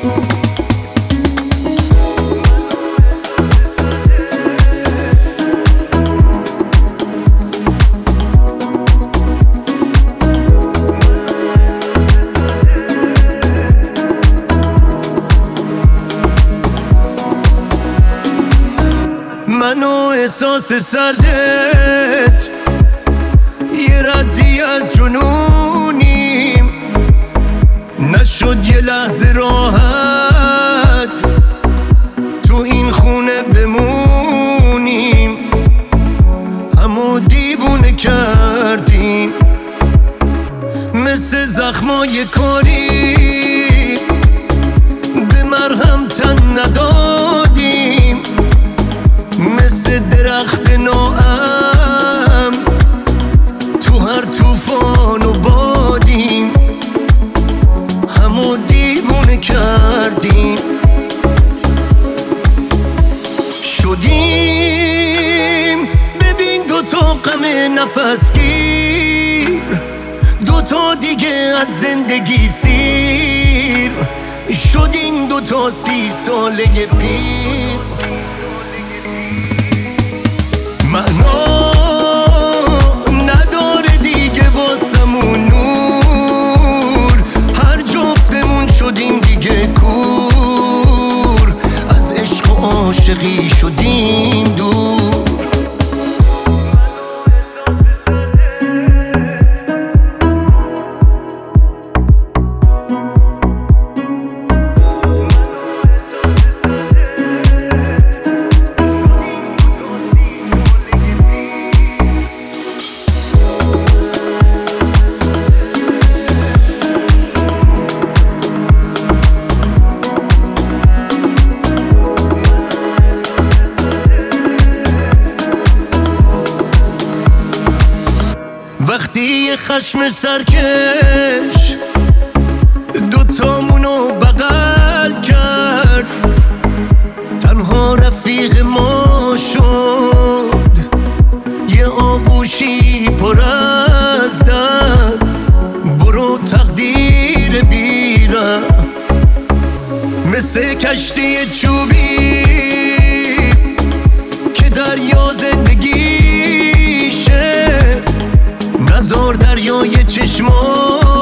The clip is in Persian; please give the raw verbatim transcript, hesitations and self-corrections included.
منو احساس سردت یه ردی از جنونیم، نشد یه لحظه راحت تو این خونه بمونیم. همو دیوونه کردیم مثل زخمای کاری، به مرهم تن ندادیم، مثل درخت ناام تو هر طوفان و بادیم. همو دیوونه کردیم، شدیم ببین دوتا غم نفسگیر، دوتا دیگه از زندگی سیر، شدیم دوتا سی ساله پیر. معنا نداره دیگه واسمون نور، هر جفتمون شدیم دیگه کور، از عشق و عاشقی شدیم دور. وقتی یه خشم سرکش دوتامونو بغل کرد، تنها رفیق ما شد یه آغوشی پر از درد. برو تقدیر بیره مثل کشتی چوبی که دریا زندگیشه، نزار دریای چشمان